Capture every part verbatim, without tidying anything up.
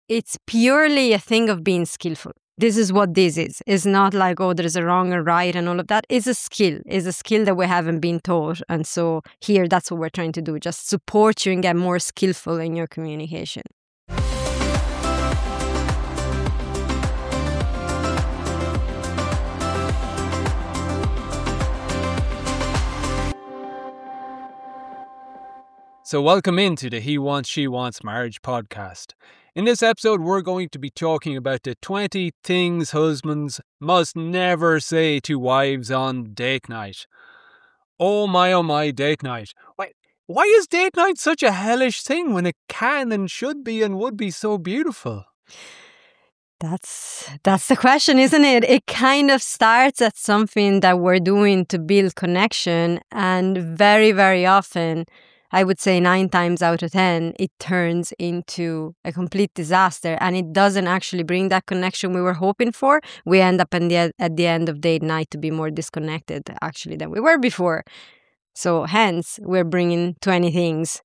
it's purely a thing of being skillful. This is what this is. It's not like, oh, there's a wrong or right and all of that. It's a skill. It's a skill that we haven't been taught. And so here, that's what we're trying to do. Just support you and get more skillful in your communication. So welcome into the He Wants, She Wants Marriage podcast. In this episode, we're going to be talking about the twenty things husbands must never say to wives on date night. Oh my, oh my, date night. Why, why is date night such a hellish thing when it can and should be and would be so beautiful? That's that's the question, isn't it? It kind of starts at something that we're doing to build connection, and very, very often, I would say nine times out of ten, it turns into a complete disaster, and it doesn't actually bring that connection we were hoping for. We end up in the, at the end of date night to be more disconnected, actually, than we were before. So hence, we're bringing twenty things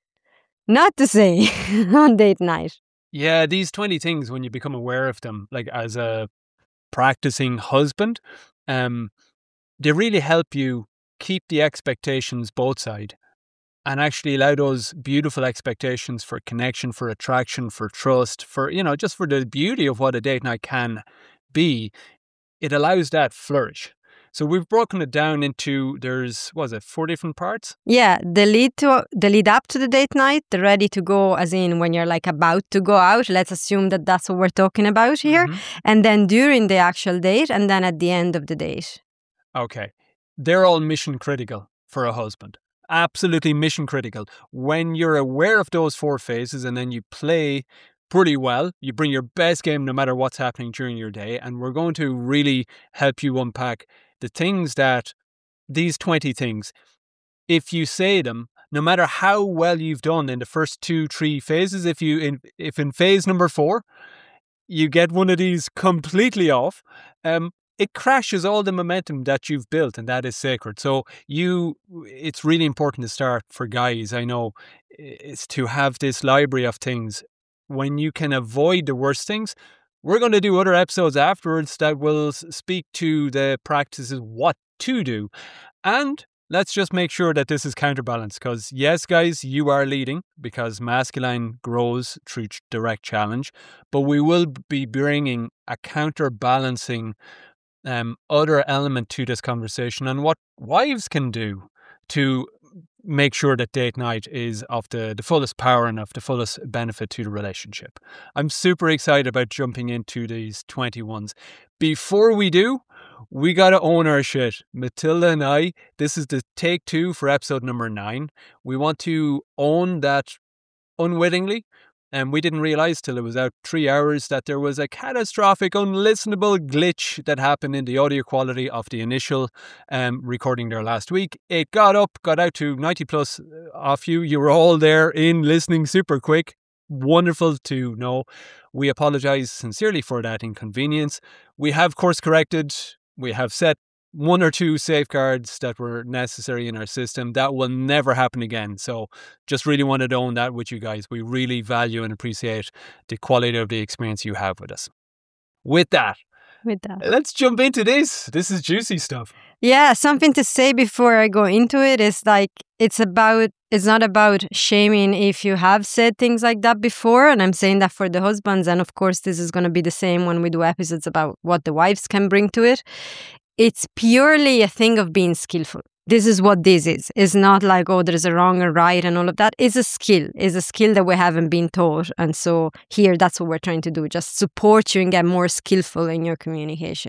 not to say on date night. Yeah, these twenty things, when you become aware of them, like as a practicing husband, um, they really help you keep the expectations both sides. And actually allow those beautiful expectations for connection, for attraction, for trust, for, you know, just for the beauty of what a date night can be. It allows that flourish. So we've broken it down into, there's, what is it, four different parts? Yeah, the lead to the lead up to the date night, the ready to go, as in when you're like about to go out. Let's assume that that's what we're talking about here. Mm-hmm. And then during the actual date, and then at the end of the date. Okay. They're all mission critical for a husband. Absolutely mission critical. When you're aware of those four phases and then you play pretty well, you bring your best game no matter what's happening during your day. And we're going to really help you unpack the things that, these twenty things, if you say them, no matter how well you've done in the first two, three phases, if you in, if in phase number four, you get one of these completely off, um, it crashes all the momentum that you've built, and that is sacred. So you, it's really important to start for guys, I know, is to have this library of things. When you can avoid the worst things, we're going to do other episodes afterwards that will speak to the practices, what to do. And let's just make sure that this is counterbalanced, because yes, guys, you are leading because masculine grows through direct challenge, but we will be bringing a counterbalancing Um, other element to this conversation and what wives can do to make sure that date night is of the, the fullest power and of the fullest benefit to the relationship. I'm super excited about jumping into these twenty ones. Before we do, we got to own our shit. Matilda and I, this is the take two for episode number nine. We want to own that unwittingly. And we didn't realize till it was out three hours that there was a catastrophic, unlistenable glitch that happened in the audio quality of the initial um, recording there last week. It got up, got out to ninety plus of you. You were all there in listening super quick. Wonderful to know. We apologize sincerely for that inconvenience. We have course corrected. We have set one or two safeguards that were necessary in our system. That will never happen again. So just really wanted to own that with you guys. We really value and appreciate the quality of the experience you have with us. With that, with that, let's jump into this. This is juicy stuff. Yeah, something to say before I go into it is like, it's about, it's not about shaming if you have said things like that before. And I'm saying that for the husbands. And of course, this is going to be the same when we do episodes about what the wives can bring to it. It's purely a thing of being skillful. This is what this is. It's not like, oh, there's a wrong or right and all of that. It's a skill. It's a skill that we haven't been taught. And so here, that's what we're trying to do. Just support you and get more skillful in your communication.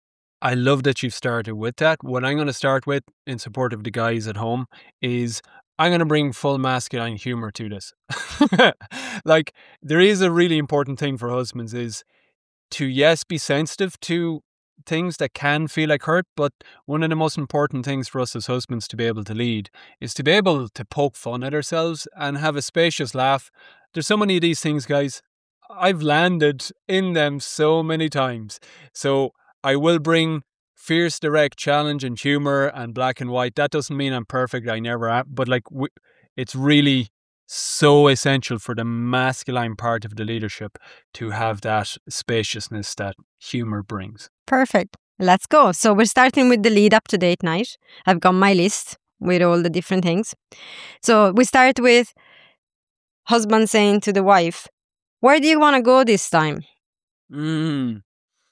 I love that you've started with that. What I'm going to start with in support of the guys at home is I'm going to bring full masculine humor to this. Like, there is a really important thing for husbands is to, yes, be sensitive to things that can feel like hurt, but one of the most important things for us as husbands to be able to lead is to be able to poke fun at ourselves and have a spacious laugh. There's so many of these things, guys. I've landed in them so many times. So I will bring fierce, direct challenge and humor and black and white. That doesn't mean I'm perfect. I never am. But like, w- it's really so essential for the masculine part of the leadership to have that spaciousness that humor brings. Perfect. Let's go. So we're starting with the lead up to date night. I've got my list with all the different things. So we start with husband saying to the wife, "Where do you want to go this time?" Mm.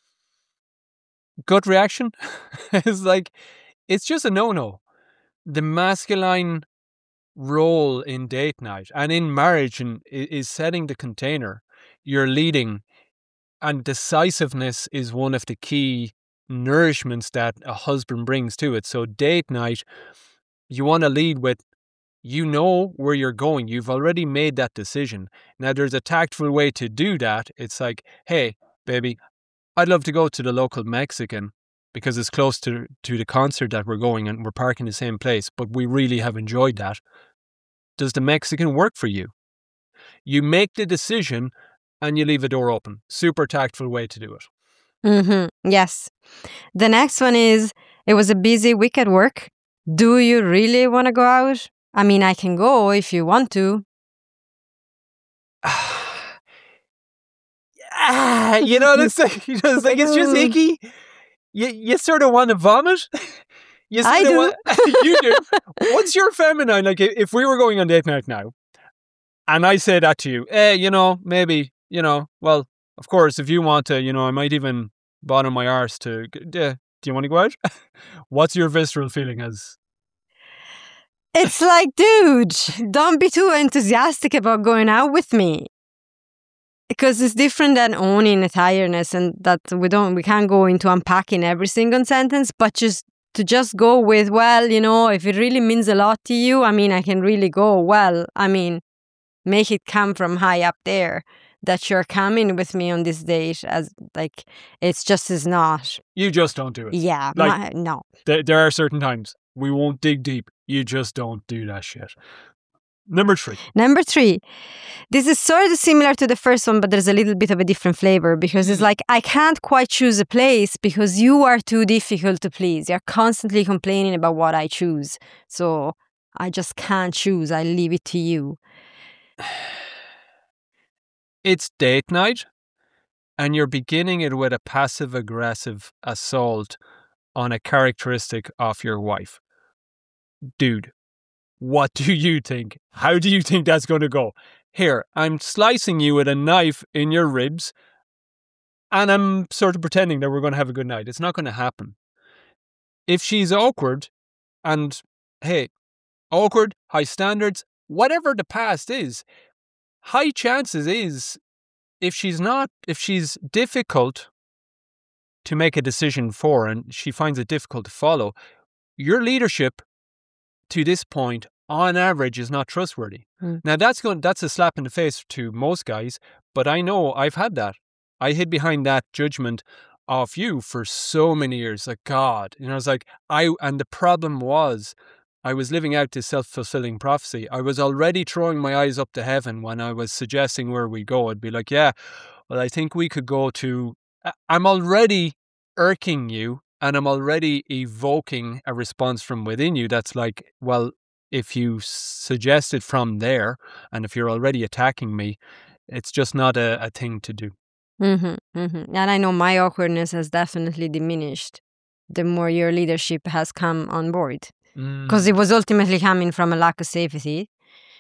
Gut reaction? It's like, it's just a no-no. The masculine role in date night and in marriage and is setting the container. You're leading, and decisiveness is one of the key nourishments that a husband brings to it. So date night, you want to lead with, you know where you're going. You've already made that decision. Now there's a tactful way to do that. It's like, hey, baby, I'd love to go to the local Mexican because it's close to, to the concert that we're going and we're parking the same place, but we really have enjoyed that. Does the Mexican work for you? You make the decision and you leave a door open. Super tactful way to do it. Mm-hmm. Yes. The next one is, it was a busy week at work. Do you really want to go out? I mean, I can go if you want to. Ah, you know, it's like, you know, it's like, it's just icky. You, you sort of want to vomit. You I do. Want, you do. What's your feminine? Like, if we were going on date night now, and I say that to you, eh, you know, maybe, you know, well, of course, if you want to, you know, I might even bottom my arse to, uh, do you want to go out? What's your visceral feeling as? It's like, dude, don't be too enthusiastic about going out with me. Because it's different than owning a tiredness, and that we don't, we can't go into unpacking every single sentence, but just to just go with, well, you know, if it really means a lot to you, I mean, I can really go. Well, I mean, make it come from high up there that you're coming with me on this date, as like, it's just is not. You just don't do it. Yeah, like, my, no. Th- there are certain times we won't dig deep. You just don't do that shit. Number three. Number three. This is sort of similar to the first one, but there's a little bit of a different flavor because it's like, I can't quite choose a place because you are too difficult to please. You're constantly complaining about what I choose. So I just can't choose. I leave it to you. It's date night, and you're beginning it with a passive-aggressive assault on a characteristic of your wife. Dude, what do you think? How do you think that's going to go? Here, I'm slicing you with a knife in your ribs, and I'm sort of pretending that we're going to have a good night. It's not going to happen. If she's awkward, and hey, awkward, high standards, whatever the past is, high chances is, if she's not, if she's difficult to make a decision for, and she finds it difficult to follow, your leadership to this point, on average, is not trustworthy. Mm. Now, that's going, that's a slap in the face to most guys, but I know I've had that. I hid behind that judgment of you for so many years. Like, God, you know, I was like, I, and the problem was, I was living out this self-fulfilling prophecy. I was already throwing my eyes up to heaven when I was suggesting where we go. I'd be like, yeah, well, I think we could go to, I'm already irking you. And I'm already evoking a response from within you that's like, well, if you suggest it from there, and if you're already attacking me, it's just not a, a thing to do. Mm-hmm, mm-hmm. And I know my awkwardness has definitely diminished the more your leadership has come on board. Because mm. it was ultimately coming from a lack of safety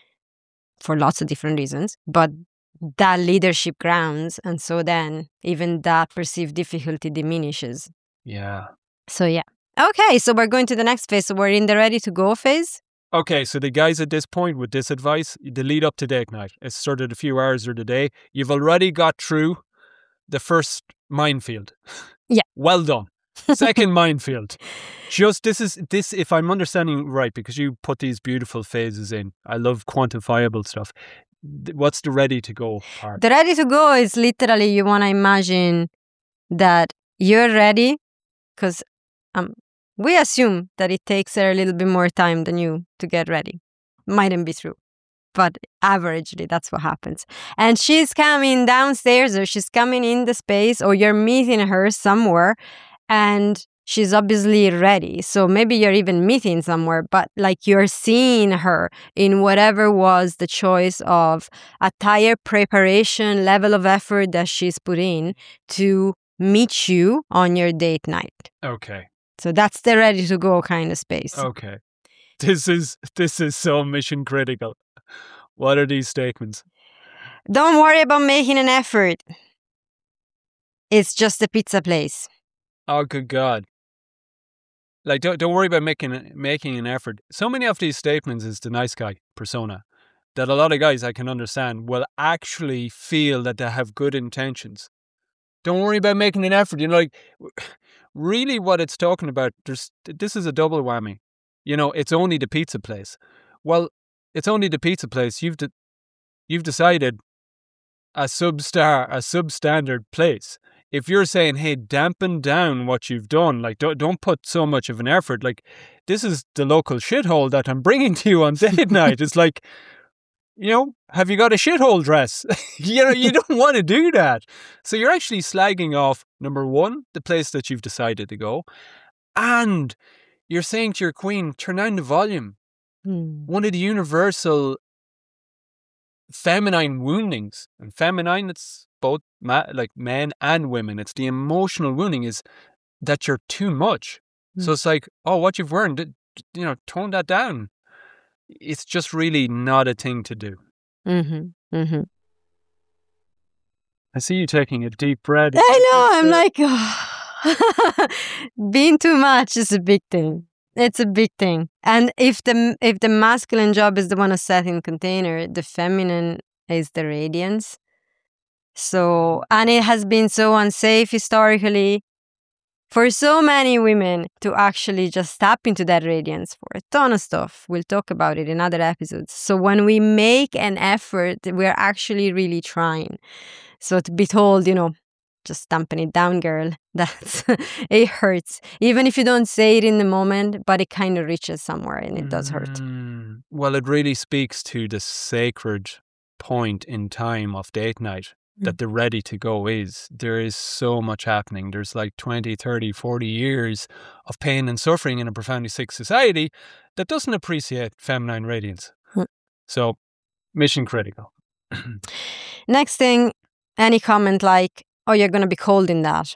for lots of different reasons. But that leadership grounds, and so then even that perceived difficulty diminishes. Yeah. So, yeah. Okay, so we're going to the next phase. So we're in the ready to go phase. Okay, so the guys at this point with this advice, the lead up to date night, it's sort of the few hours of the day. You've already got through the first minefield. Yeah. Well done. Second minefield. Just this is, this, if I'm understanding right, because you put these beautiful phases in. I love quantifiable stuff. What's the ready to go part? The ready to go is literally, you want to imagine that you're ready. Because um, we assume that it takes her a little bit more time than you to get ready. Mightn't be true. But averagely, that's what happens. And she's coming downstairs, or she's coming in the space, or you're meeting her somewhere, and she's obviously ready. So maybe you're even meeting somewhere, but like you're seeing her in whatever was the choice of attire, preparation, level of effort that she's put in to meet you on your date night. Okay. So that's the ready to go kind of space. Okay. This is this is so mission critical. What are these statements? Don't worry about making an effort. It's just a pizza place. Oh, good God. Like, don't, don't worry about making making an effort. So many of these statements is the nice guy persona that a lot of guys I can understand will actually feel that they have good intentions. Don't worry about making an effort. You know, like, really what it's talking about, there's, this is a double whammy. You know, it's only the pizza place. Well, it's only the pizza place. You've de- you've decided a substar, a substandard place. If you're saying, hey, dampen down what you've done, like, don't, don't put so much of an effort, like, this is the local shithole that I'm bringing to you on date night. It's like, you know, have you got a shithole dress? You know, you don't want to do that. So you're actually slagging off, number one, the place that you've decided to go. And you're saying to your queen, turn down the volume. Hmm. One of the universal feminine woundings, and feminine, it's both ma- like men and women. It's the emotional wounding is that you're too much. Mm. So it's like, oh, what you've learned, you know, tone that down. It's just really not a thing to do. Mm-hmm. Mm-hmm. I see you taking a deep breath. I know. I'm like, oh. Being too much is a big thing. It's a big thing. And if the if the masculine job is the one to set in container, the feminine is the radiance. So, and it has been so unsafe historically for so many women to actually just tap into that radiance for a ton of stuff. We'll talk about it in other episodes. So when we make an effort, we're actually really trying. So to be told, you know, just dampen it down, girl, that's it hurts. Even if you don't say it in the moment, but it kind of reaches somewhere and it does hurt. Mm, well, it really speaks to the sacred point in time of date night that the ready to go is. There is so much happening. There's like twenty, thirty, forty years of pain and suffering in a profoundly sick society that doesn't appreciate feminine radiance. Mm. So, mission critical. Next thing, any comment like, oh, you're going to be cold in that.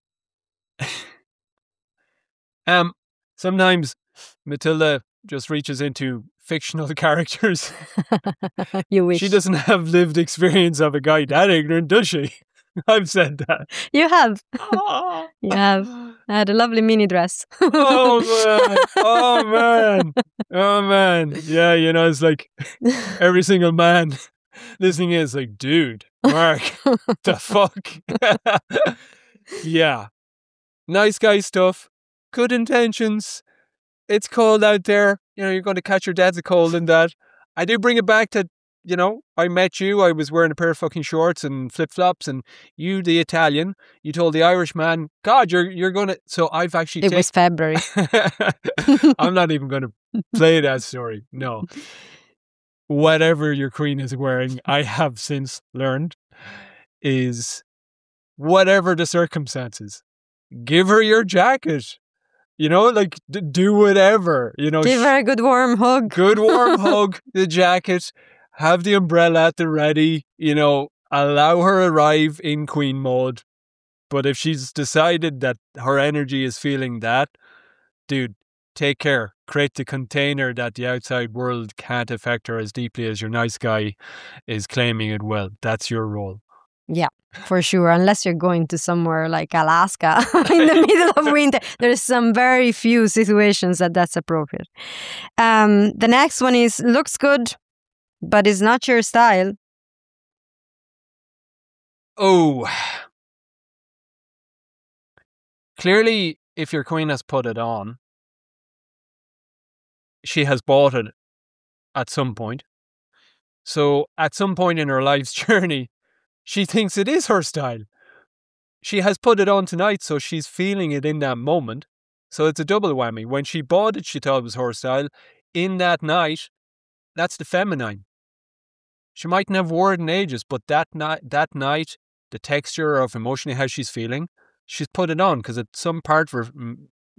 um, Sometimes Matilda just reaches into fictional characters. You wish. She doesn't have lived experience of a guy that ignorant, does she? I've said that. You have. You have. I had a lovely mini dress. Oh, man. Oh, man. Oh, man. Yeah, you know, it's like every single man listening is like, dude, Mark, the fuck? Yeah. Nice guy stuff. Good intentions. It's cold out there. You know, you're going to catch your dad's a cold and that. I do bring it back to, you know, I met you. I was wearing a pair of fucking shorts and flip-flops, and you, the Italian, you told the Irish man, God, you're you're going to... So I've actually... It take- was February. I'm not even going to play that story. No. Whatever your queen is wearing, I have since learned, is whatever the circumstances. Give her your jacket. You know, like, d- do whatever. You know, Give her a good warm hug. Good warm hug, the jacket, have the umbrella at the ready, you know, allow her arrive in queen mode. But if she's decided that her energy is feeling that, dude, take care. Create the container that the outside world can't affect her as deeply as your nice guy is claiming it will. That's your role. Yeah, for sure. Unless you're going to somewhere like Alaska in the middle of winter. There's some very few situations that that's appropriate. Um, the next one is, looks good, but it's not your style. Oh. Clearly, if your queen has put it on, she has bought it at some point. So at some point in her life's journey, she thinks it is her style. She has put it on tonight, so she's feeling it in that moment. So it's a double whammy. When she bought it, she thought it was her style. In that night, that's the feminine. She mightn't have worn it in ages, but that night, that night, the texture of emotionally how she's feeling, she's put it on because it's some part of her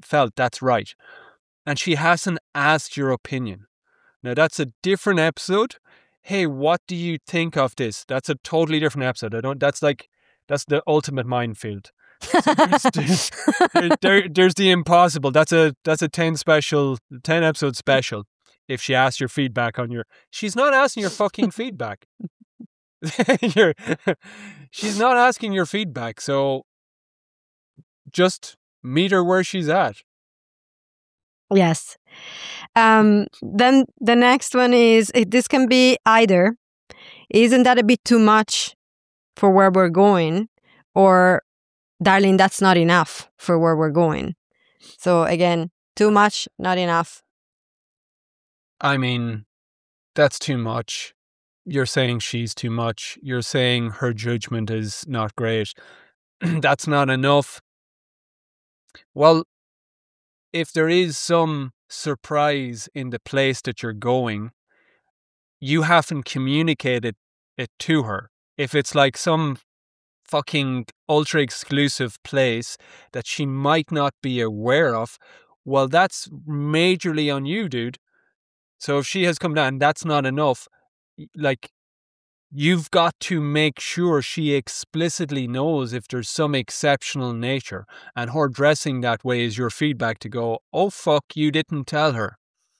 felt that's right. And she hasn't asked your opinion. Now, that's a different episode. Hey, what do you think of this? That's a totally different episode. I don't, that's like, that's the ultimate minefield. So there's, there's, there, there, there's the impossible. That's a, that's a ten special, ten episode special. If she asks your feedback on your, she's not asking your fucking feedback. You're, she's not asking your feedback. So just meet her where she's at. Yes. Um, then the next one is, this can be either, isn't that a bit too much for where we're going? Or, darling, that's not enough for where we're going. So again, too much, not enough. I mean, that's too much. You're saying she's too much. You're saying her judgment is not great. That's not enough. Well, if there is some surprise in the place that you're going, you haven't communicated it to her. If it's like some fucking ultra exclusive place that she might not be aware of, well, that's majorly on you, dude. So if she has come down, that's not enough. Like, you've got to make sure she explicitly knows if there's some exceptional nature, and her dressing that way is your feedback to go, oh fuck, you didn't tell her.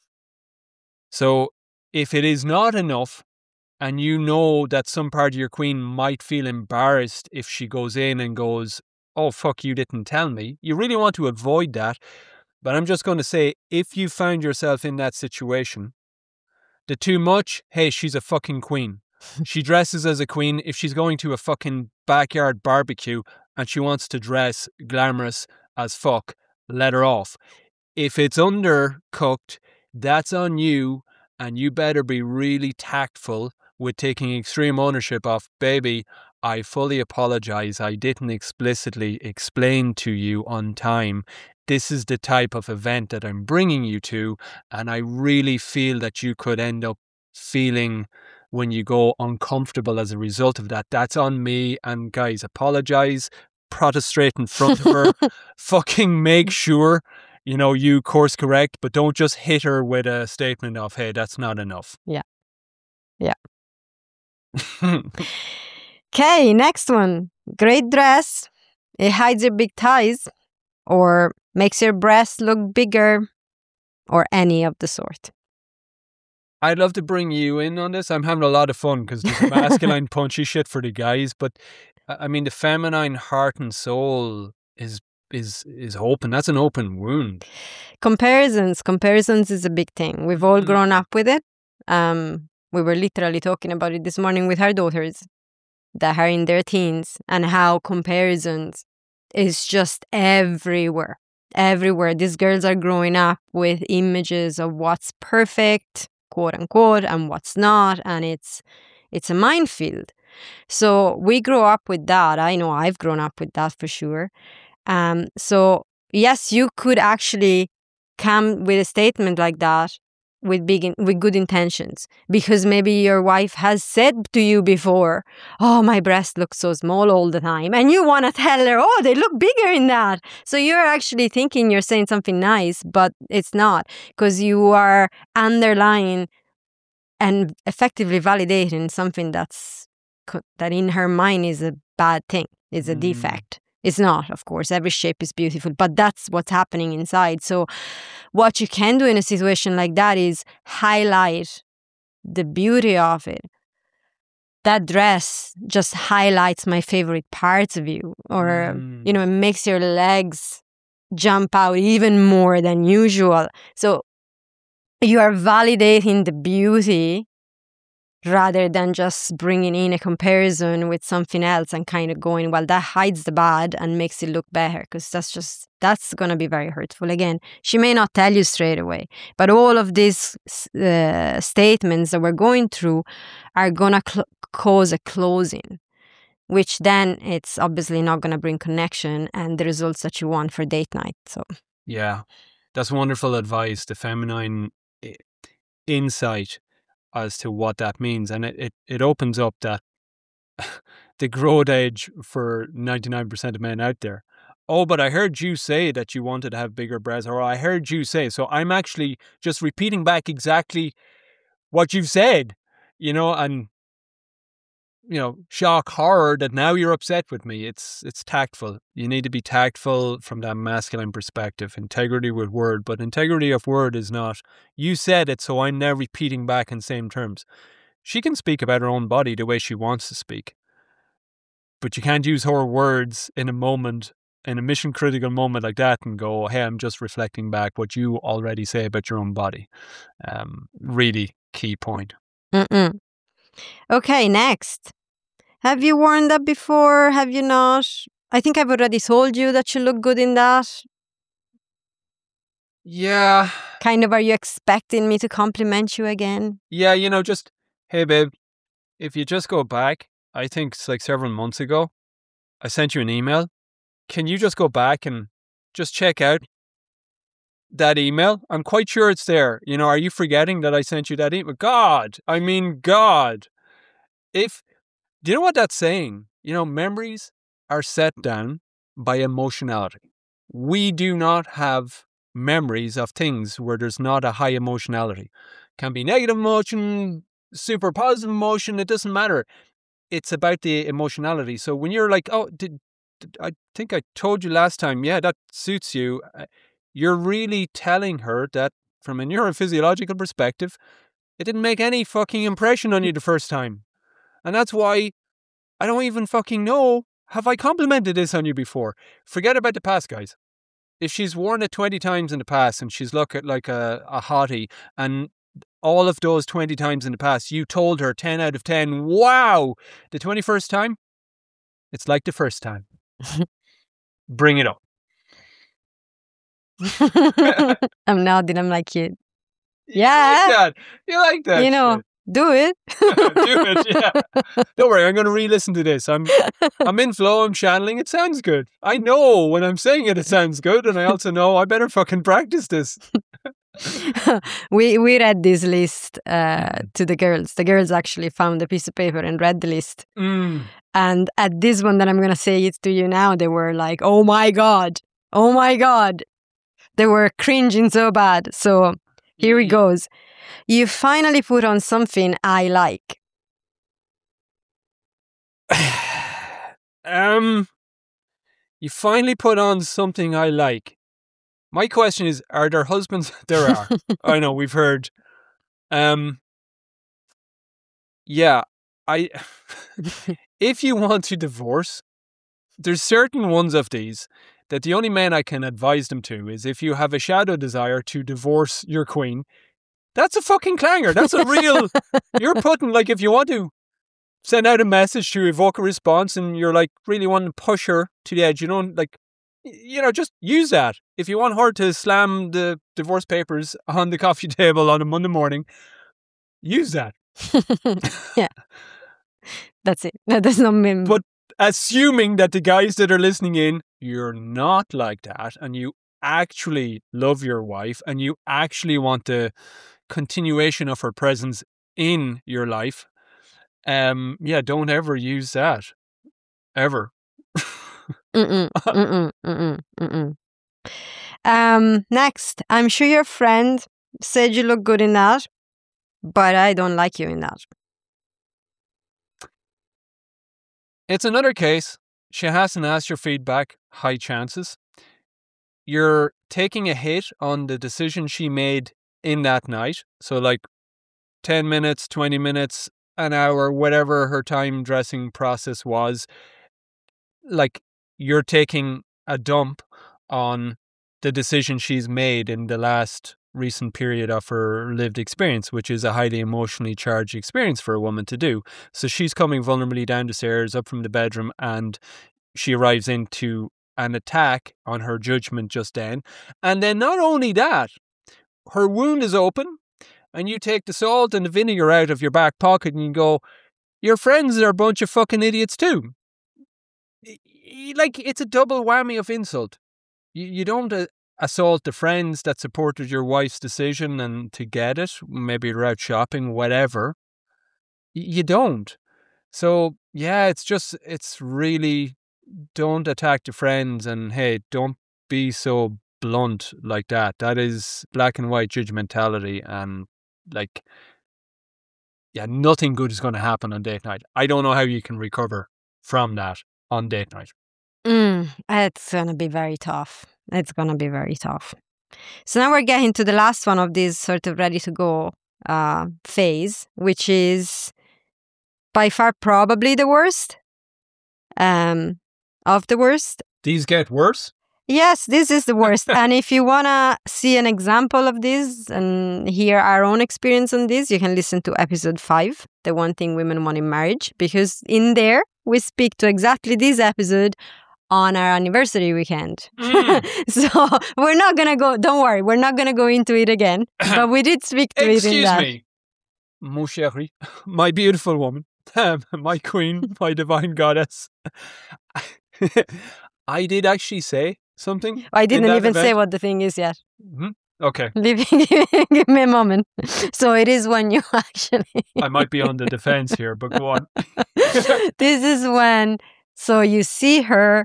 So if it is not enough, and you know that some part of your queen might feel embarrassed if she goes in and goes, oh fuck, you didn't tell me, you really want to avoid that. But I'm just going to say, if you found yourself in that situation, the too much, hey, she's a fucking queen. She dresses as a queen. If she's going to a fucking backyard barbecue and she wants to dress glamorous as fuck, let her off. If it's undercooked, that's on you, and you better be really tactful with taking extreme ownership of, baby, I fully apologize. I didn't explicitly explain to you on time. This is the type of event that I'm bringing you to, and I really feel that you could end up feeling when you go uncomfortable as a result of that. That's on me. And guys, apologize, prostrate in front of her, fucking make sure, you know, you course correct, but don't just hit her with a statement of, hey, that's not enough. Yeah. Yeah. Okay, next one. Great dress. It hides your big thighs, or makes your breasts look bigger, or any of the sort. I'd love to bring you in on this. I'm having a lot of fun because there's masculine punchy shit for the guys, but I mean the feminine heart and soul is is is open. That's an open wound. Comparisons. Comparisons is a big thing. We've all grown up with it. Um, we were literally talking about it this morning with our daughters that are in their teens, and how comparisons is just everywhere. Everywhere. These girls are growing up with images of what's perfect, quote unquote, and what's not, and it's it's a minefield. So we grow up with that. I know I've grown up with that for sure. Um, so yes, you could actually come with a statement like that with big in, with good intentions, because maybe your wife has said to you before, oh, my breasts look so small all the time, and you want to tell her, oh, they look bigger in that. So you're actually thinking you're saying something nice, but it's not, because you are underlying and effectively validating something that's that in her mind is a bad thing, is a mm. defect. It's not, of course. Every shape is beautiful, but that's what's happening inside. So what you can do in a situation like that is highlight the beauty of it. That dress just highlights my favorite parts of you, or, mm. you know, it makes your legs jump out even more than usual. So you are validating the beauty rather than just bringing in a comparison with something else and kind of going, well, that hides the bad and makes it look better, because that's just, that's going to be very hurtful. Again, she may not tell you straight away, but all of these uh, statements that we're going through are going to cl- cause a closing, which then it's obviously not going to bring connection and the results that you want for date night. So yeah, that's wonderful advice, the feminine insight as to what that means. And it, it, it opens up that the growth age for ninety-nine percent of men out there. oh, but I heard you say that you wanted to have bigger breasts, or I heard you say. So I'm actually just repeating back exactly what you've said, you know, and, you know, shock, horror that now you're upset with me. It's it's tactful. You need to be tactful from that masculine perspective. Integrity with word, but integrity of word is not, you said it, so I'm now repeating back in same terms. She can speak about her own body the way she wants to speak, but you can't use her words in a moment, in a mission critical moment like that and go, hey, I'm just reflecting back what you already say about your own body. Um, really key point. Mm-mm. Okay, next. Have you worn that before? Have you not? I think I've already told you that you look good in that. Yeah. Kind of, are you expecting me to compliment you again? Yeah, you know, just, hey, babe, if you just go back, I think it's like several months ago, I sent you an email. Can you just go back and just check out that email? I'm quite sure it's there. You know, are you forgetting that I sent you that email? God, I mean, God. If, do you know what that's saying? You know, memories are set down by emotionality. We do not have memories of things where there's not a high emotionality. Can be negative emotion, super positive emotion, it doesn't matter. It's about the emotionality. So when you're like, oh, did, did I think I told you last time, yeah, that suits you. You're really telling her that from a neurophysiological perspective, it didn't make any fucking impression on you the first time. And that's why I don't even fucking know, have I complimented this on you before? Forget about the past, guys. If she's worn it twenty times in the past and she's looked like a, a hottie, and all of those twenty times in the past, you told her ten out of ten, wow, the twenty-first time, it's like the first time. Bring it up. I'm nodding, I'm like, you. You Yeah. like that. You like that. You know, shit. do it. Do it, yeah. Don't worry, I'm going to re-listen to this. I'm I'm in flow, I'm channeling. It sounds good. I know when I'm saying it, it sounds good. And I also know I better fucking practice this. we we read this list uh, to the girls. The girls actually found a piece of paper and read the list. Mm. And at this one that I'm going to say it to you now, they were like, oh my God. Oh my God. They were cringing so bad. So here it goes. You finally put on something I like. um, you finally put on something I like. My question is, are there husbands? There are. I know, we've heard. Um, yeah, I. If you want to divorce, there's certain ones of these that the only man I can advise them to is if you have a shadow desire to divorce your queen, that's a fucking clanger. That's a real, you're putting, like, if you want to send out a message to evoke a response and you're like really wanting to push her to the edge, you know, like, you know, just use that. If you want her to slam the divorce papers on the coffee table on a Monday morning, use that. Yeah. That's it. That does not mean. But assuming that the guys that are listening in, you're not like that and you actually love your wife and you actually want the continuation of her presence in your life, um, yeah, don't ever use that. Ever. Mm-mm, mm-mm, mm-mm, mm-mm. Um, next, I'm sure your friend said you look good in that, but I don't like you in that. It's another case. She hasn't asked your feedback. High chances. You're taking a hit on the decision she made in that night. So like ten minutes, twenty minutes, an hour, whatever her time dressing process was. Like you're taking a dump on the decision she's made in the last recent period of her lived experience, which is a highly emotionally charged experience for a woman to do. So she's coming vulnerably down the stairs, up from the bedroom, and she arrives into an attack on her judgment just then. And then not only that, her wound is open, and you take the salt and the vinegar out of your back pocket and you go, your friends are a bunch of fucking idiots too. Like, it's a double whammy of insult. You, you don't uh, assault the friends that supported your wife's decision and to get it, maybe you're out shopping, whatever. Y- you don't. So, yeah, it's just, it's really don't attack the friends, and hey, don't be so blunt like that. That is black and white judgmentality, and like, yeah, nothing good is going to happen on date night. I don't know how you can recover from that on date night. Mm, it's going to be very tough. It's going to be very tough. So now we're getting to the last one of this sort of ready to go uh, phase, which is by far probably the worst um, of the worst. These get worse? Yes, this is the worst. And if you want to see an example of this and hear our own experience on this, you can listen to episode five, The One Thing Women Want in Marriage, because in there we speak to exactly this episode on our anniversary weekend. Mm. So we're not going to go, don't worry, we're not going to go into it again, but we did speak to it in that. Excuse me, mon chéri, my beautiful woman, my queen, my divine goddess. I did actually say something. I didn't even event. say what the thing is yet. Mm-hmm. Okay. Give me a moment. So it is when you actually... I might be on the defense here, but go on. This is when, so you see her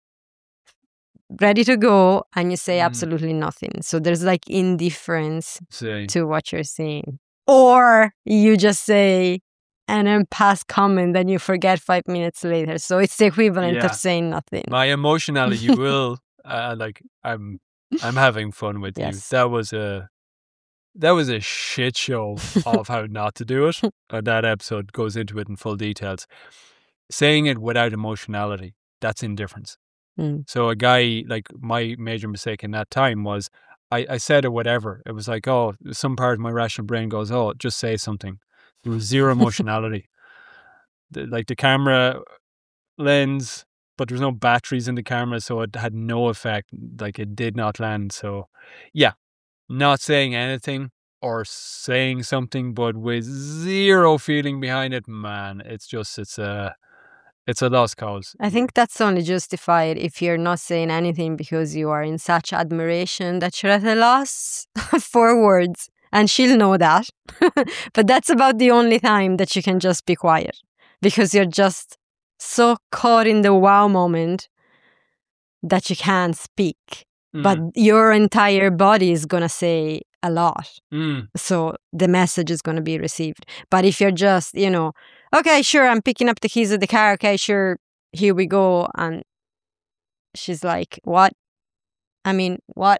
ready to go and you say mm. absolutely nothing. So there's like indifference say. to what you're saying. Or you just say and then pass comment, then you forget five minutes later. So it's the equivalent yeah. of saying nothing. My emotionality will, uh, like, I'm I'm having fun with yes. you. That was a that was a shit show of how not to do it. And that episode goes into it in full details. Saying it without emotionality, that's indifference. Mm. So a guy, like, my major mistake in that time was I, I said it whatever. It was like, oh, some part of my rational brain goes, oh, just say something. There was zero emotionality. the, like the camera lens, but there was no batteries in the camera, so it had no effect. Like, it did not land. So yeah, not saying anything or saying something, but with zero feeling behind it, man, it's just, it's a, it's a lost cause. I think that's only justified if you're not saying anything because you are in such admiration that you're at a loss for words. And she'll know that. But that's about the only time that you can just be quiet because you're just so caught in the wow moment that you can't speak. Mm. But your entire body is going to say a lot. Mm. So the message is going to be received. But if you're just, you know, okay, sure, I'm picking up the keys of the car. Okay, sure, here we go. And she's like, what? I mean, what?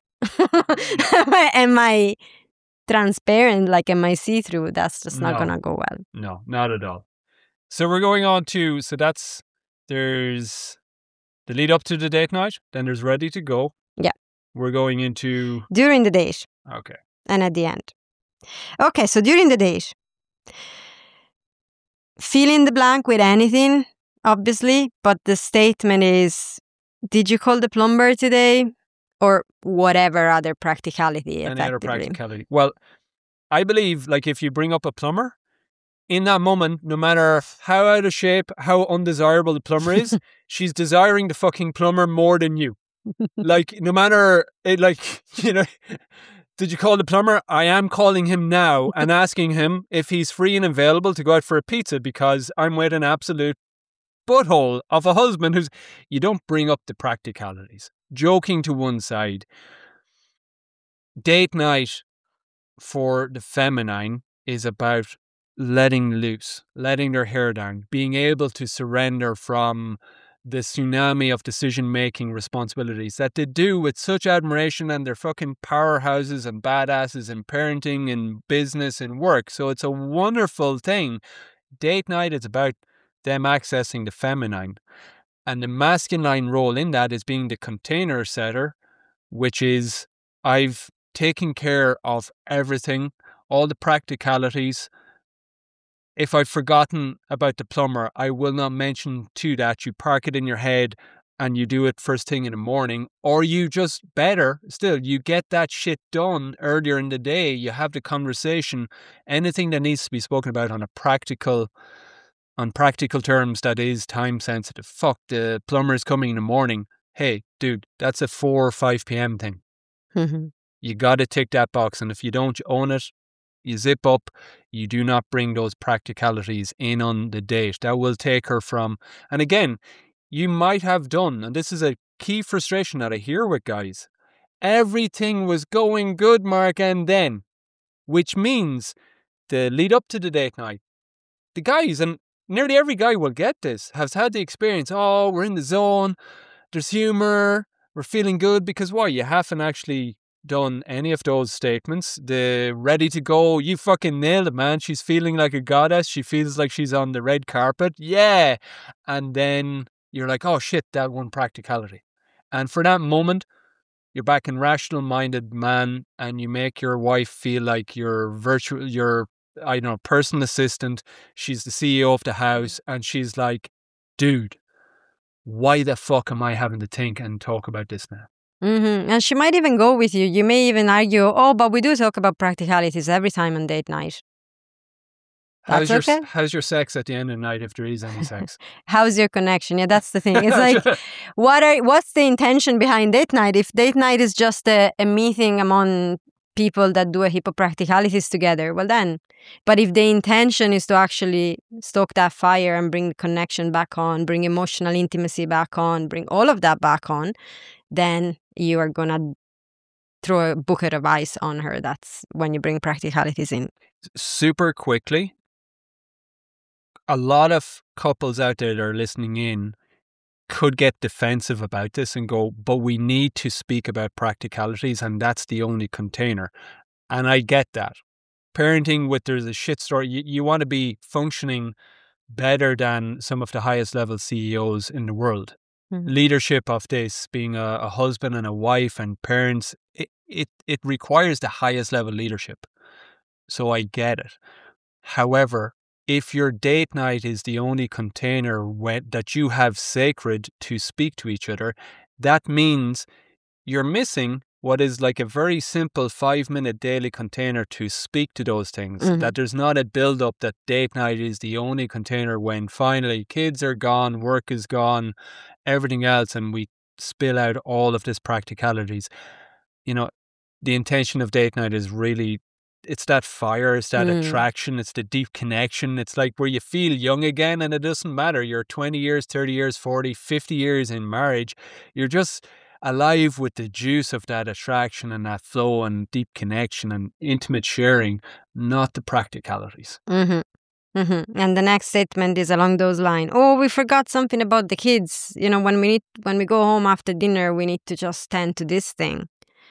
Am I transparent? Like, am I see-through? That's just not no. going to go well. No, not at all. So we're going on to, so that's, there's the lead up to the date night. Then there's ready to go. Yeah. We're going into... During the date. Okay. And at the end. Okay, so during the date. Fill in the blank with anything, obviously, but the statement is, did you call the plumber today? Or whatever other practicality. Any other practicality. Well, I believe, like, if you bring up a plumber, in that moment, no matter how out of shape, how undesirable the plumber is, she's desiring the fucking plumber more than you. Like, no matter, it, like, you know... Did you call the plumber? I am calling him now and asking him if he's free and available to go out for a pizza because I'm with an absolute butthole of a husband who's... You don't bring up the practicalities. Joking to one side. Date night for the feminine is about letting loose, letting their hair down, being able to surrender from the tsunami of decision-making responsibilities that they do with such admiration, and they're fucking powerhouses and badasses in parenting and business and work. So it's a wonderful thing. Date night is about them accessing the feminine. And the masculine role in that is being the container setter, which is, I've taken care of everything, all the practicalities. If I've forgotten about the plumber, I will not mention to that. You park it in your head and you do it first thing in the morning, or you just, better still, you get that shit done earlier in the day. You have the conversation, anything that needs to be spoken about on a practical, on practical terms that is time sensitive. Fuck, the plumber is coming in the morning. Hey, dude, that's a four or five p.m. thing. Mm-hmm. You got to tick that box. And if you don't own it, you zip up. You do not bring those practicalities in on the date. That will take her from, and again, you might have done, and this is a key frustration that I hear with guys, everything was going good, Mark, and then, which means the lead up to the date night, the guys, and nearly every guy will get this, has had the experience, oh, we're in the zone, there's humour, we're feeling good, because why? You haven't actually done any of those statements. The ready to go, you fucking nailed it, man. She's feeling like a goddess. She feels like she's on the red carpet. Yeah. And then you're like, oh shit, that one practicality. And for that moment, you're back in rational minded man, and you make your wife feel like your virtual, your, I don't know, personal assistant. She's the C E O of the house, and she's like, dude, why the fuck am I having to think and talk about this now? Mm-hmm. And she might even go with you. You may even argue, oh, but we do talk about practicalities every time on date night. How's That's your okay? how's your sex at the end of the night, if there is any sex? How's your connection? Yeah, that's the thing. It's like, what are what's the intention behind date night? If date night is just a, a meeting among people that do a heap of practicalities together, well then. But if the intention is to actually stoke that fire and bring the connection back on, bring emotional intimacy back on, bring all of that back on, then you are gonna throw a bucket of ice on her. That's when you bring practicalities in. Super quickly, a lot of couples out there that are listening in could get defensive about this and go, but we need to speak about practicalities, and that's the only container. And I get that. Parenting with there's a shit story. You, you want to be functioning better than some of the highest level C E Os in the world. Mm-hmm. Leadership of this, being a, a husband and a wife and parents, it, it, it requires the highest level leadership. So I get it. However, if your date night is the only container when, that you have sacred to speak to each other, that means you're missing what is like a very simple five-minute daily container to speak to those things. Mm-hmm. That there's not a build-up that date night is the only container when finally kids are gone, work is gone, everything else, and we spill out all of this practicalities. You know, the intention of date night is really, it's that fire, it's that mm. attraction, it's the deep connection. It's like where you feel young again, and it doesn't matter. You're twenty years, thirty years, forty, fifty years in marriage. You're just alive with the juice of that attraction and that flow and deep connection and intimate sharing, not the practicalities. Mm-hmm. Mm-hmm. And the next statement is along those lines. Oh, we forgot something about the kids. You know, when we need, when we go home after dinner, we need to just tend to this thing.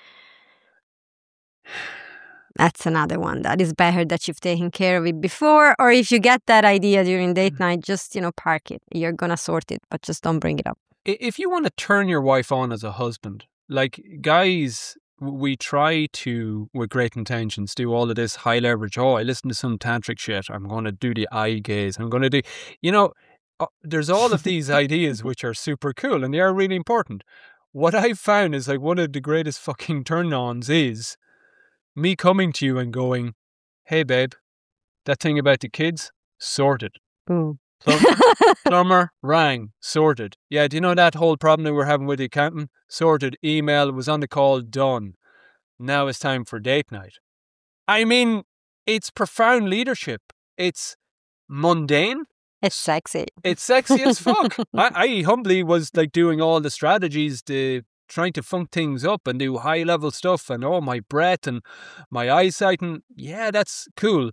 That's another one. That is better that you've taken care of it before. Or if you get that idea during date night, just, you know, park it. You're going to sort it, but just don't bring it up. If you want to turn your wife on as a husband, like guys, we try to, with great intentions, do all of this high leverage. Oh, I listen to some tantric shit. I'm going to do the eye gaze. I'm going to do, you know, uh, there's all of these ideas which are super cool and they are really important. What I've found is like one of the greatest fucking turn-ons is me coming to you and going, hey, babe, that thing about the kids, sorted. Ooh. Plumber, plumber rang, sorted. Yeah, do you know that whole problem that we're having with the accountant? Sorted. Email was on the call, done. Now it's time for date night. I mean, it's profound leadership. It's mundane. It's sexy. It's sexy as fuck. I, I humbly was like doing all the strategies, the trying to funk things up and do high level stuff and oh, my breath and my eyesight, and yeah, that's cool.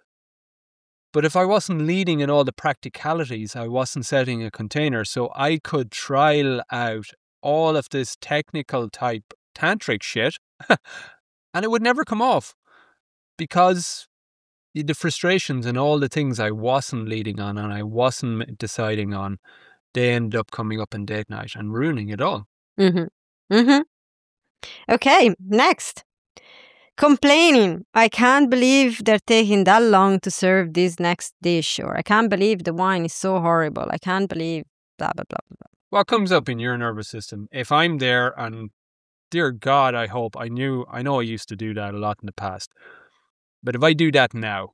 But if I wasn't leading in all the practicalities, I wasn't setting a container, so I could trial out all of this technical type tantric shit and it would never come off because the frustrations and all the things I wasn't leading on and I wasn't deciding on, they ended up coming up in date night and ruining it all. Mm-hmm. Mm-hmm. Okay, next. Complaining. I can't believe they're taking that long to serve this next dish, or I can't believe the wine is so horrible. I can't believe blah, blah, blah, blah. What comes up in your nervous system? If I'm there and, dear God, I hope, I knew, I know I used to do that a lot in the past, but if I do that now,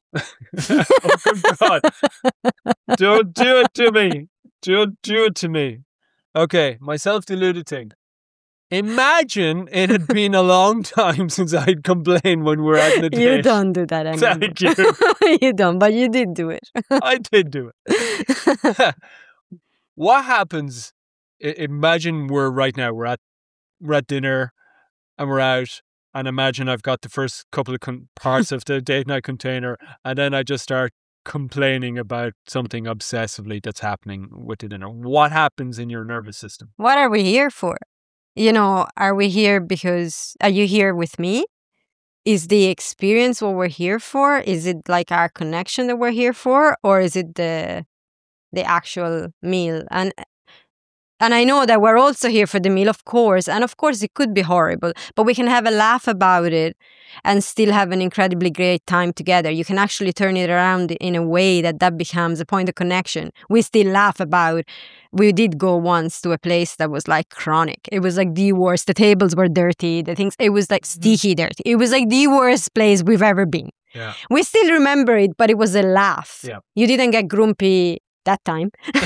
oh God, don't do it to me. Don't do it to me. Okay, my self-deluded thing. Imagine it had been a long time since I'd complained when we were at the date. You don't do that anymore. Thank you. You don't, but you did do it. I did do it. What happens I- imagine we're right now, we're at, we're at dinner and we're out, and imagine I've got the first couple of con- parts of the date night container, and then I just start complaining about something obsessively that's happening with the dinner. What happens in your nervous system? What are we here for? You know, are we here because, are you here with me? Is the experience what we're here for? Is it like our connection that we're here for? Or is it the the actual meal? And and I know that we're also here for the meal, of course. And of course, it could be horrible, but we can have a laugh about it and still have an incredibly great time together. You can actually turn it around in a way that that becomes a point of connection. We still laugh about, we did go once to a place that was like chronic. It was like the worst. The tables were dirty. The things, it was like sticky dirty. It was like the worst place we've ever been. Yeah. We still remember it, but it was a laugh. Yeah. You didn't get grumpy that time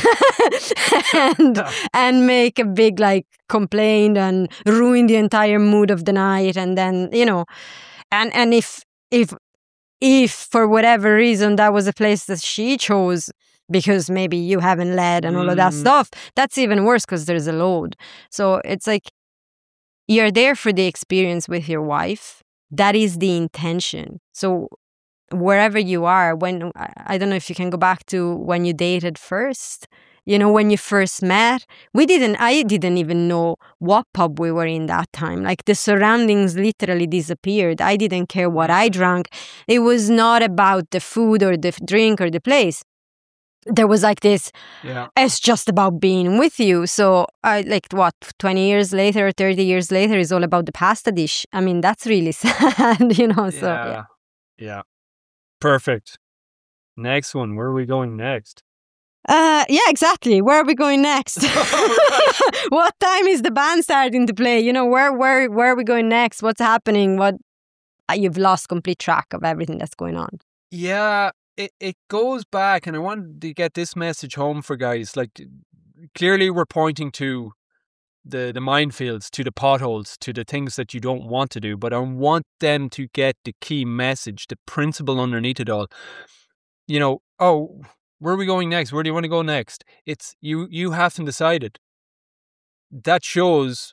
and, and make a big like complaint and ruin the entire mood of the night. And then, you know, and, and if, if, if for whatever reason that was a place that she chose because maybe you haven't led and all of that Mm. stuff, that's even worse because there's a load. So it's like, you're there for the experience with your wife. That is the intention. So wherever you are, when, I don't know if you can go back to when you dated first, you know, when you first met, we didn't, I didn't even know what pub we were in that time. Like the surroundings literally disappeared. I didn't care what I drank. It was not about the food or the drink or the place. There was like this, Yeah. it's just about being with you. So I like what, twenty years later or thirty years later is all about the pasta dish. I mean, that's really sad, you know, so yeah. Yeah. Yeah. Perfect. Next one. Where are we going next? Uh, yeah, exactly. Where are we going next? What time is the band starting to play? You know, where, where, where are we going next? What's happening? What, uh, you've lost complete track of everything that's going on. Yeah, it, it goes back, and I wanted to get this message home for guys. Like, clearly we're pointing to the, the minefields, to the potholes, to the things that you don't want to do, but I want them to get the key message, the principle underneath it all. You know, oh, where are we going next? Where do you want to go next? It's you, you haven't decided. That shows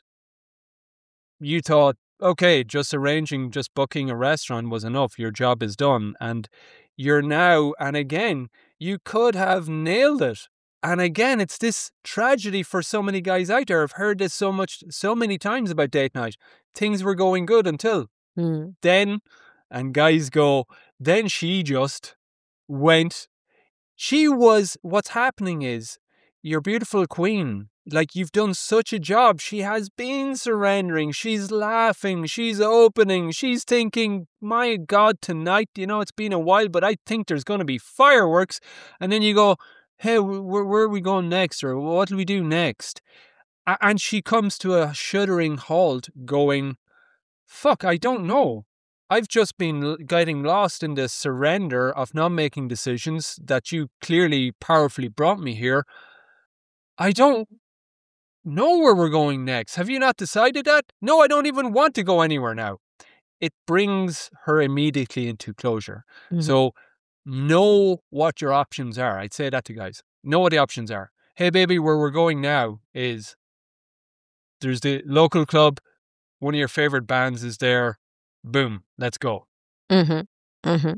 you thought, okay, just arranging, just booking a restaurant was enough. Your job is done. And you're now, and again, you could have nailed it. And again, it's this tragedy for so many guys out there. I've heard this so much, so many times about date night. Things were going good until Mm. then, and guys go, then she just went. She was, what's happening is, your beautiful queen, like you've done such a job. She has been surrendering. She's laughing. She's opening. She's thinking, my God, tonight, you know, it's been a while, but I think there's going to be fireworks. And then you go, hey, where, where are we going next? Or what do we do next? A- And she comes to a shuddering halt going, fuck, I don't know. I've just been l- getting lost in the surrender of not making decisions that you clearly powerfully brought me here. I don't know where we're going next. Have you not decided that? No, I don't even want to go anywhere now. It brings her immediately into closure. Mhm. So know what your options are. I'd say that to guys. Know what the options are. Hey, baby, where we're going now is there's the local club. One of your favorite bands is there. Boom, let's go. Mm-hmm. Mm-hmm.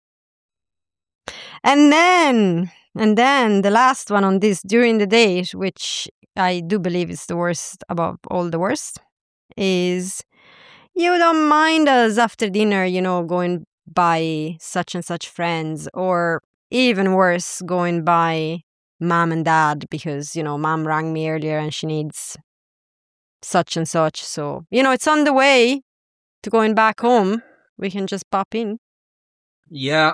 And then, and then the last one on this during the date, which I do believe is the worst above all the worst, is you don't mind us after dinner, you know, going by such and such friends, or even worse, going by mom and dad because, you know, mom rang me earlier and she needs such and such. So, you know, it's on the way to going back home. We can just pop in. Yeah.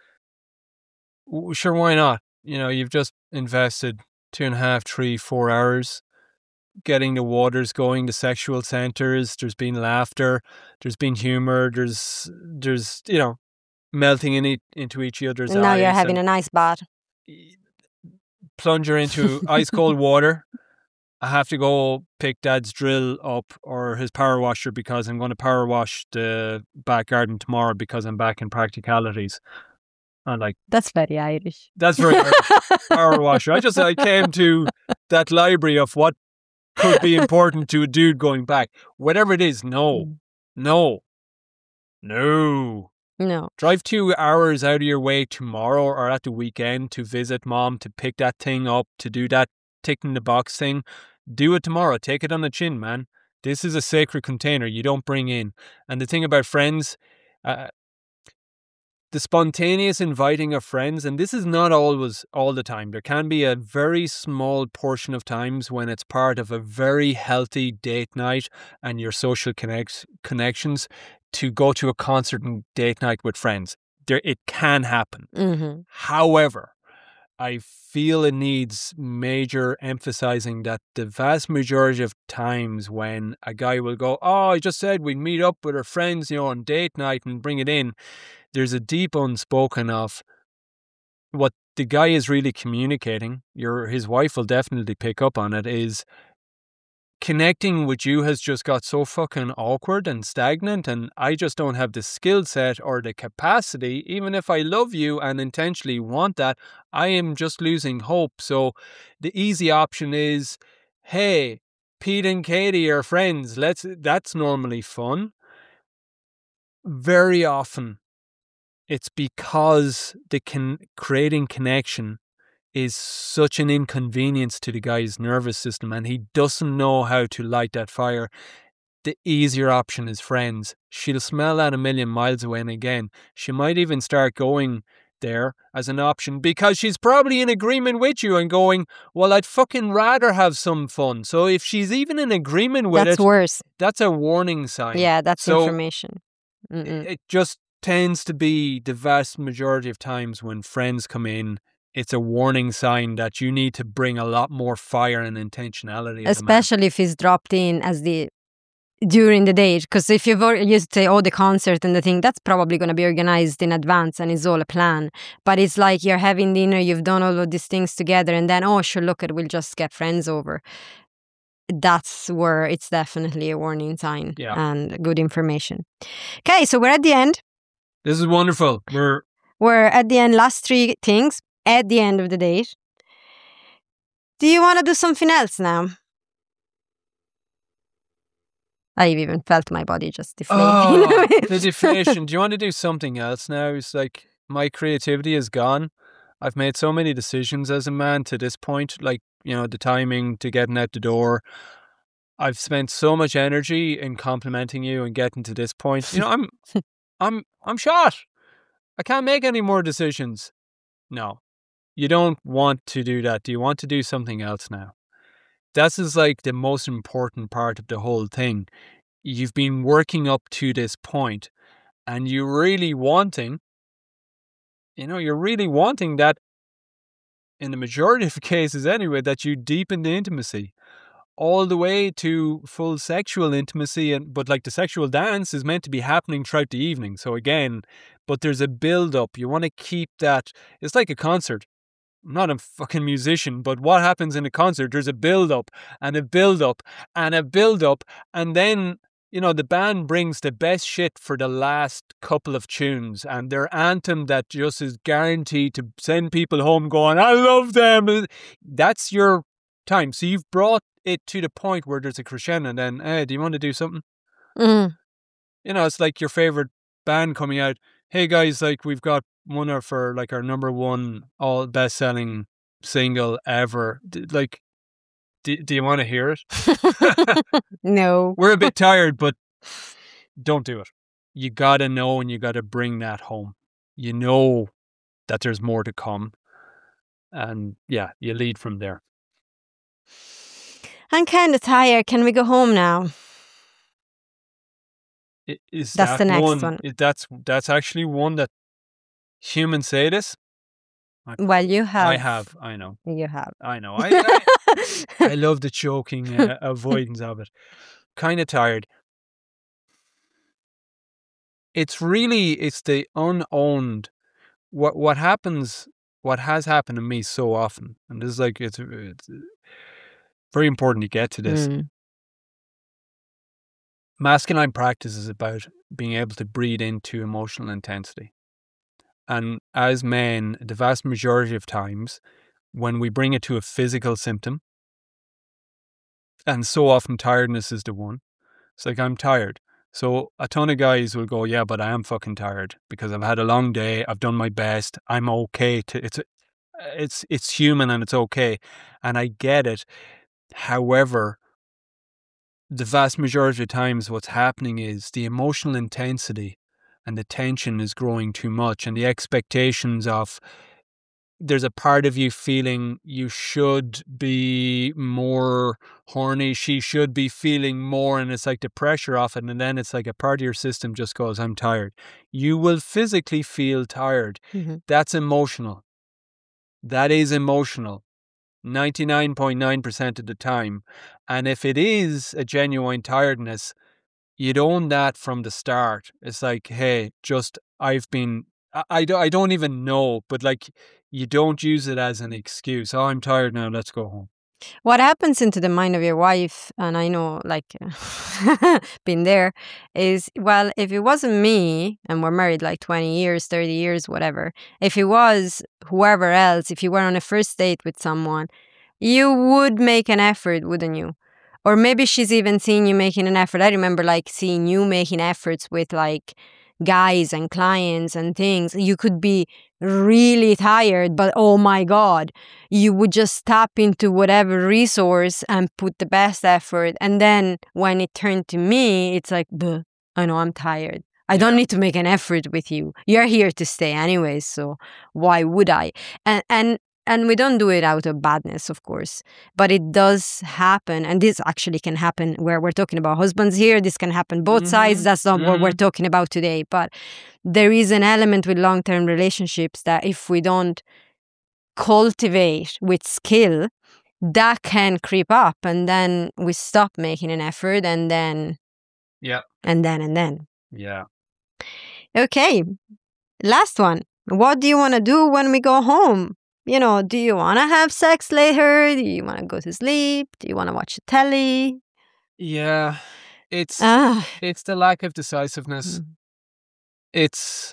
W- Sure, why not? You know, you've just invested two and a half, three, four hours getting the waters going, the sexual centers. There's been laughter, there's been humor, there's, there's you know, melting in e- into each other's And now eyes. you're having and a nice bath. plunge her into ice cold water. I have to go pick Dad's drill up or his power washer because I'm going to power wash the back garden tomorrow because I'm back in practicalities. And like, That's very Irish. that's very Irish. Power washer. I just I came to that library of what could be important to a dude going back. Whatever it is, no. Mm. No. No. No. Drive two hours out of your way tomorrow or at the weekend to visit mom, to pick that thing up, to do that ticking the box thing. Do it tomorrow. Take it on the chin, man. This is a sacred container you don't bring in. And the thing about friends, uh, the spontaneous inviting of friends, and this is not always all the time. There can be a very small portion of times when it's part of a very healthy date night and your social connects, connections to go to a concert and date night with friends. There, it can happen. Mm-hmm. However, I feel it needs major emphasizing that the vast majority of times when a guy will go, oh, I just said we'd meet up with our friends, you know, on date night and bring it in. There's a deep unspoken of what the guy is really communicating. Your his wife will definitely pick up on it. Is connecting with you has just got so fucking awkward and stagnant, and I just don't have the skill set or the capacity. Even if I love you and intentionally want that, I am just losing hope. So the easy option is, hey, Pete and Katie are friends. Let's. That's normally fun. Very often, it's because the con- creating connection is such an inconvenience to the guy's nervous system and he doesn't know how to light that fire. The easier option is friends. She'll smell that a million miles away, and again, she might even start going there as an option because she's probably in agreement with you and going, well, I'd fucking rather have some fun. So if she's even in agreement with That's it, That's worse. That's a warning sign. Yeah, that's so information. Mm-mm. It just tends to be the vast majority of times when friends come in, it's a warning sign that you need to bring a lot more fire and intentionality. Especially if he's dropped in as the during the day. Because if you've already used to say, oh, the concert and the thing, that's probably going to be organized in advance and it's all a plan. But it's like you're having dinner, you've done all of these things together, and then, oh, sure, look, it we'll just get friends over. That's where it's definitely a warning sign yeah. and good information. Okay, so we're at the end. This is wonderful. We're We're at the end. Last three things at the end of the date. Do you want to do something else now? I've even felt my body just deflating. Oh, the deflation. Do you want to do something else now? It's like my creativity is gone. I've made so many decisions as a man to this point, like, you know, the timing to getting out the door. I've spent so much energy in complimenting you and getting to this point. You know, I'm I'm I'm shot. I can't make any more decisions. No. You don't want to do that. Do you want to do something else now? This is like the most important part of the whole thing. You've been working up to this point and you're really wanting, you know, you're really wanting that, in the majority of cases anyway, that you deepen the intimacy all the way to full sexual intimacy. And but like the sexual dance is meant to be happening throughout the evening. So again, but there's a build up. You want to keep that. It's like a concert. I'm not a fucking musician, but what happens in a concert? There's a build up and a build up and a build up. And then, you know, the band brings the best shit for the last couple of tunes and their anthem that just is guaranteed to send people home going, I love them. That's your time. So you've brought it to the point where there's a crescendo and then, hey, do you want to do something? Mm. You know, it's like your favorite band coming out. Hey guys, like we've got one of for like our number one all best selling single ever. D- like, do, do you want to hear it? No. We're a bit tired, but don't do it. You got to know and you got to bring that home. You know that there's more to come. And yeah, you lead from there. I'm kind of tired. Can we go home now? Is that's that the next one, one. Is, that's, that's actually one that humans say this. I, well, you have. I have. I know. You have. I know. I, I, I love the choking uh, avoidance of it. Kind of tired. It's really, it's the unowned. What what happens, what has happened to me so often, and this is like, it's, it's very important to get to this. Mm. Masculine practice is about being able to breathe into emotional intensity. And as men, the vast majority of times, when we bring it to a physical symptom, And so often tiredness is the one. It's like, I'm tired. So a ton of guys will go, yeah, but I am fucking tired because I've had a long day. I've done my best. I'm okay to, it's, it's, it's human and it's okay. And I get it. However, the vast majority of times what's happening is the emotional intensity and the tension is growing too much, and the expectations of, there's a part of you feeling you should be more horny, she should be feeling more, and it's like the pressure off it, and then it's like a part of your system just goes, I'm tired. You will physically feel tired. Mm-hmm. That's emotional. That is emotional. ninety-nine point nine percent of the time. And if it is a genuine tiredness, you'd own that from the start. It's like, hey, just, I've been, I, I, don't, I don't even know, but like, you don't use it as an excuse. Oh, I'm tired now, let's go home. What happens into the mind of your wife, and I know, like, been there, is, well, if it wasn't me, and we're married like twenty years, thirty years, whatever, if it was whoever else, if you were on a first date with someone, you would make an effort, wouldn't you? Or maybe she's even seen you making an effort. I remember like seeing you making efforts with like guys and clients and things. You could be really tired, but oh my God, you would just tap into whatever resource and put the best effort. And then when it turned to me, it's like, Buh, I know I'm tired. I don't need to make an effort with you. You're here to stay anyways, so why would I? And and and we don't do it out of badness, of course, but it does happen. And this actually can happen where we're talking about husbands here. This can happen both Mm-hmm. sides. That's not Mm-hmm. what we're talking about today. But there is an element with long-term relationships that if we don't cultivate with skill, that can creep up, and then we stop making an effort, and then, yeah, and then, and then. Yeah. Okay, last one. What do you want to do when we go home? You know, do you want to have sex later? Do you want to go to sleep? Do you want to watch the telly? Yeah. It's Ah. it's the lack of decisiveness. Mm. It's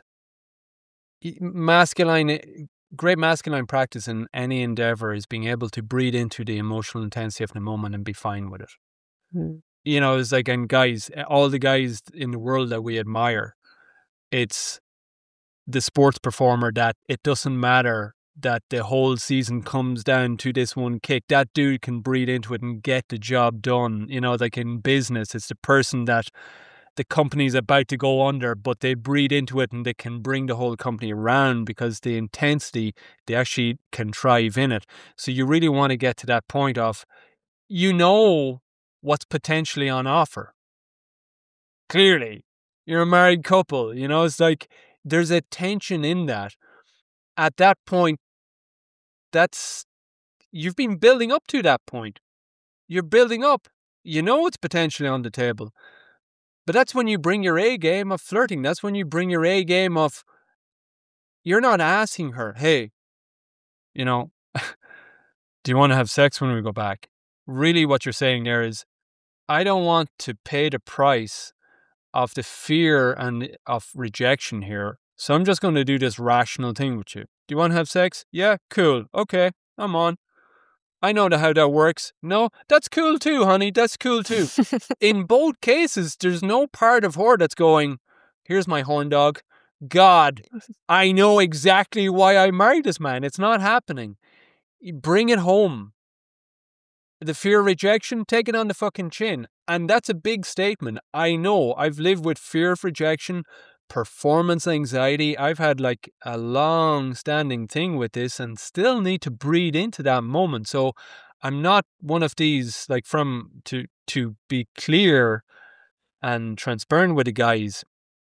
masculine, great masculine practice in any endeavor is being able to breathe into the emotional intensity of the moment and be fine with it. Mm. You know, it's like, and guys, all the guys in the world that we admire, it's the sports performer that it doesn't matter that the whole season comes down to this one kick. That dude can breathe into it and get the job done. You know, like in business, it's the person that the company's about to go under, but they breathe into it and they can bring the whole company around because the intensity, they actually can thrive in it. So you really want to get to that point of, you know, what's potentially on offer. Clearly, you're a married couple, you know, it's like there's a tension in that. At that point, that's, you've been building up to that point. You're building up. You know it's potentially on the table. But that's when you bring your A game of flirting. That's when you bring your A game of, you're not asking her, hey, you know, do you want to have sex when we go back? Really what you're saying there is, I don't want to pay the price of the fear and of rejection here. So I'm just going to do this rational thing with you. Do you want to have sex? Yeah, cool. Okay, I'm on. I know how that works. No, that's cool too, honey. That's cool too. In both cases, there's no part of her that's going, here's my horn dog. God, I know exactly why I married this man. It's not happening. Bring it home. The fear of rejection, take it on the fucking chin. And that's a big statement. I know. I've lived with fear of rejection, performance anxiety. I've had like a long-standing thing with this and still need to breathe into that moment. So I'm not one of these, like, from, to, to be clear and transparent with the guys,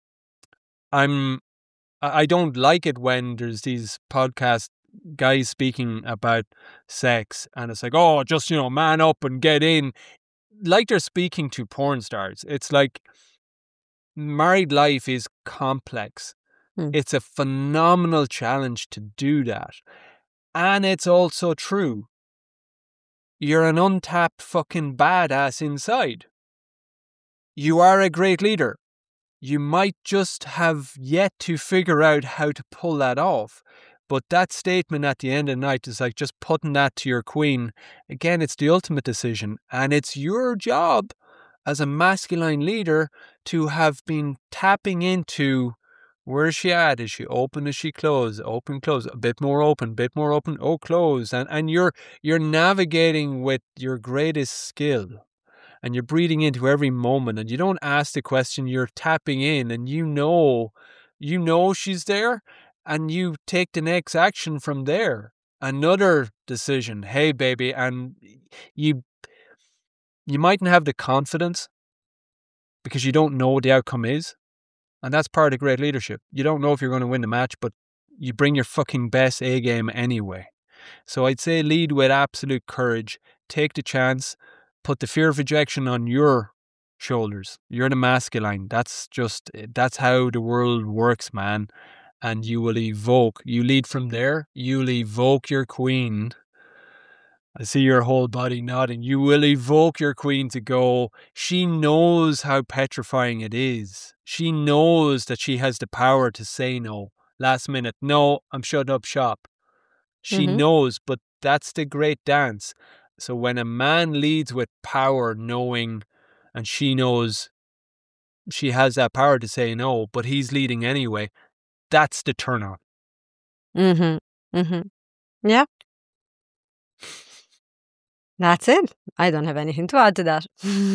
I'm, I don't like it when there's these podcast guys speaking about sex and it's like, oh, just, you know, man up and get in. Like they're speaking to porn stars. It's like, married life is complex. Hmm. It's a phenomenal challenge to do that. And it's also true. You're an untapped fucking badass inside. You are a great leader. You might just have yet to figure out how to pull that off. But that statement at the end of the night is like just putting that to your queen. Again, it's the ultimate decision. And it's your job as a masculine leader to have been tapping into, where is she at? Is she open? Is she closed? Open, close, a bit more open, bit more open, oh, close. And and you're you're navigating with your greatest skill. And you're breathing into every moment, and you don't ask the question, you're tapping in, and you know, you know she's there, and you take the next action from there. Another decision, hey baby, and you you mightn't have the confidence because you don't know what the outcome is. And that's part of great leadership. You don't know if you're going to win the match, but you bring your fucking best A game anyway. So I'd say lead with absolute courage, take the chance, put the fear of rejection on your shoulders. You're the masculine. That's just, that's how the world works, man. And you will evoke, you lead from there, you'll evoke your queen. I see your whole body nodding. You will evoke your queen to go. She knows how petrifying it is. She knows that she has the power to say no. Last minute, no, I'm shutting up shop. She Mhm. knows, but that's the great dance. So when a man leads with power, knowing, and she knows she has that power to say no, but he's leading anyway, that's the turn on. Mhm. Mhm. Yeah. That's it. I don't have anything to add to that.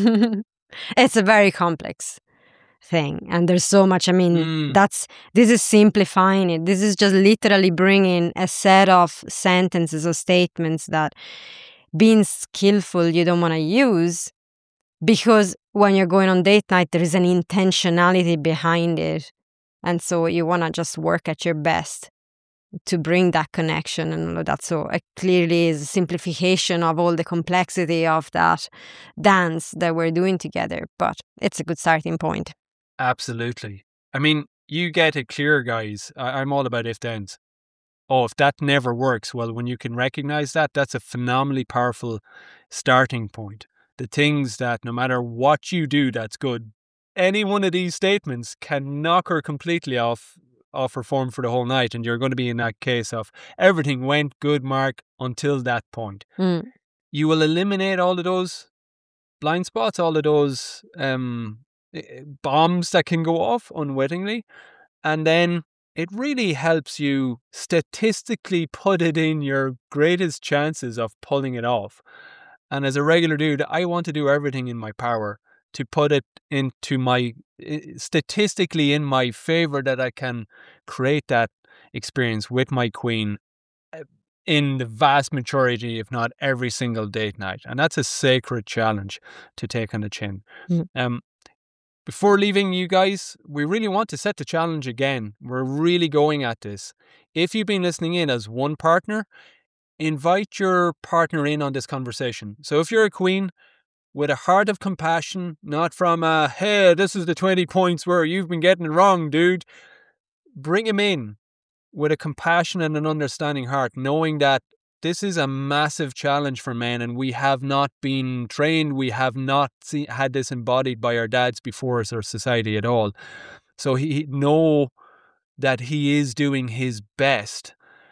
It's a very complex thing, and there's so much. I mean, Mm. that's this is simplifying it. This is just literally bringing a set of sentences or statements that, being skillful, you don't want to use, because when you're going on date night, there is an intentionality behind it, and so you want to just work at your best to bring that connection and all of that. So it clearly is a simplification of all the complexity of that dance that we're doing together, but it's a good starting point. Absolutely. I mean, you get it clear, guys. I- I'm all about if thens. Oh, if that never works, well, when you can recognize that, that's a phenomenally powerful starting point. The things that no matter what you do, that's good. Any one of these statements can knock her completely off off her form for the whole night, and you're going to be in that case of everything went good, Mark, until that point. Mm. You will eliminate all of those blind spots, all of those um, bombs that can go off unwittingly, and then it really helps you statistically put it in your greatest chances of pulling it off. And as a regular dude, I want to do everything in my power to put it into my, statistically in my favor, that I can create that experience with my queen in the vast majority, if not every single date night. And that's a sacred challenge to take on the chin. Mm. Um, Before leaving you guys, we really want to set the challenge again. We're really going at this. If you've been listening in as one partner, invite your partner in on this conversation. So if you're a queen, with a heart of compassion, not from a, hey, this is the twenty points where you've been getting it wrong, dude. Bring him in with a compassion and an understanding heart, knowing that this is a massive challenge for men, and we have not been trained. We have not seen, had this embodied by our dads before us or society at all. So he know that he is doing his best.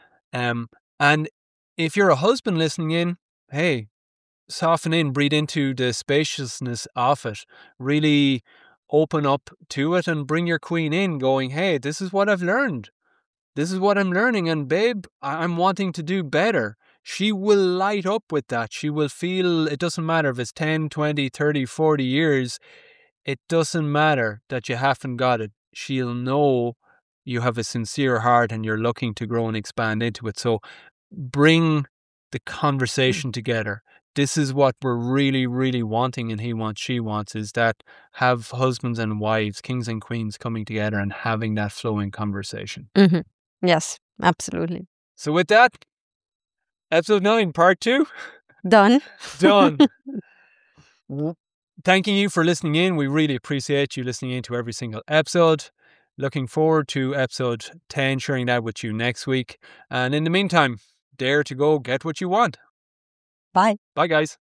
Um, and if you're a husband listening in, hey, soften in, breathe into the spaciousness of it. Really open up to it and bring your queen in going, hey, this is what I've learned. This is what I'm learning. And babe, I'm wanting to do better. She will light up with that. She will feel, it doesn't matter if it's ten, twenty, thirty, forty years. It doesn't matter that you haven't got it. She'll know you have a sincere heart and you're looking to grow and expand into it. So bring the conversation together. This is what we're really, really wanting, and he wants, she wants, is that have husbands and wives, kings and queens coming together and having that flowing conversation. Mm-hmm. Yes, absolutely. So with that, episode nine, part two. Done. Done. Thanking you for listening in. We really appreciate you listening in to every single episode. Looking forward to episode ten, sharing that with you next week. And in the meantime, dare to go get what you want. Bye. Bye, guys.